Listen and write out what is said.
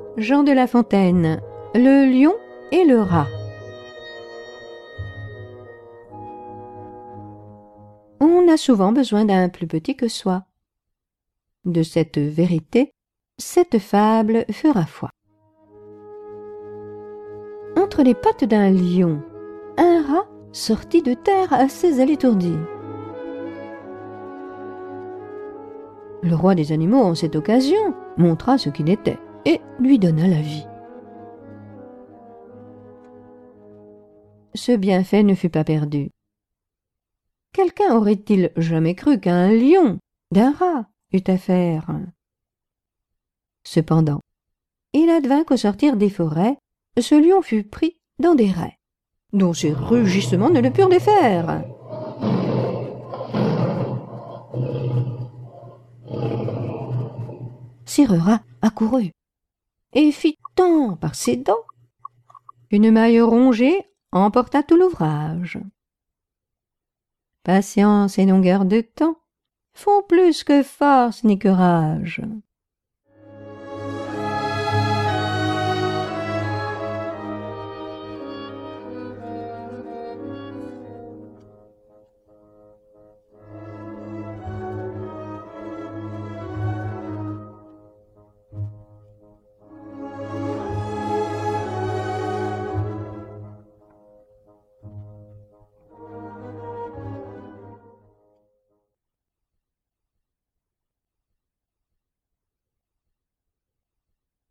Jean de La Fontaine, le lion et le rat. On a souvent besoin d'un plus petit que soi. De cette vérité, cette fable fera foi. Entre les pattes d'un lion, un rat sortit de terre assez à l'étourdi. Le roi des animaux, en cette occasion, montra ce qu'il était et lui donna la vie. Ce bienfait ne fut pas perdu. Quelqu'un aurait-il jamais cru qu'un lion d'un rat eût affaire? Cependant, il advint qu'au sortir des forêts, ce lion fut pris dans des rets, dont ses rugissements ne le purent défaire. Sire Rat accourut et fit tant par ses dents qu'une maille rongée emporta tout l'ouvrage. Patience et longueur de temps font plus que force ni que rage.